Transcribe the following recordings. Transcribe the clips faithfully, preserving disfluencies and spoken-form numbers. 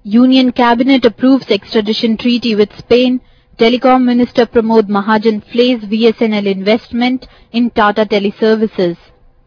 Union Cabinet approves extradition treaty with Spain. Telecom Minister Pramod Mahajan flays V S N L investment in Tata Teleservices.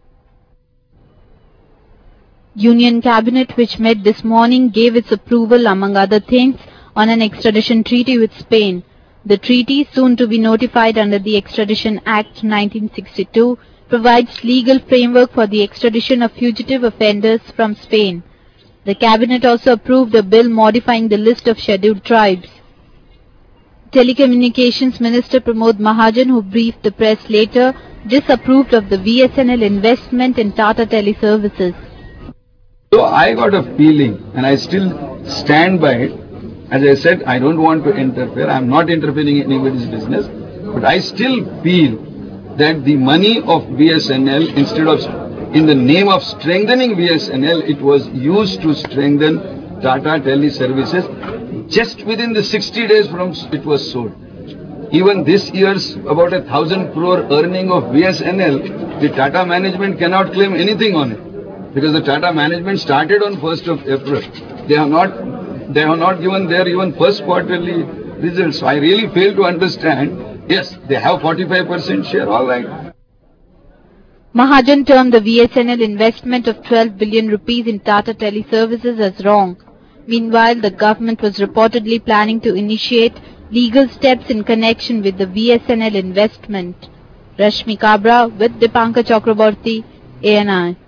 Union Cabinet, which met this morning, gave its approval, among other things, on an extradition treaty with Spain. The treaty, soon to be notified under the Extradition Act nineteen sixty-two, provides legal framework for the extradition of fugitive offenders from Spain. The Cabinet also approved a bill modifying the list of scheduled tribes. Telecommunications Minister Pramod Mahajan, who briefed the press later, disapproved of the V S N L investment in Tata Teleservices. So I got a feeling, and I still stand by it. As I said, I don't want to interfere. I'm not interfering in anybody's business. But I still feel that the money of V S N L, instead of, in the name of strengthening V S N L, it was used to strengthen Tata Teleservices just within the sixty days from it was sold. Even this year's about a thousand crore earning of V S N L, the Tata management cannot claim anything on it. Because the Tata management started on first of April. They have not, they have not given their even first quarterly results. So I really fail to understand. Yes, they have forty-five percent share, all right. Mahajan termed the V S N L investment of twelve billion rupees in Tata Teleservices as wrong. Meanwhile, the government was reportedly planning to initiate legal steps in connection with the V S N L investment. Rashmi Kabra with Dipankar Chakraborty, A N I.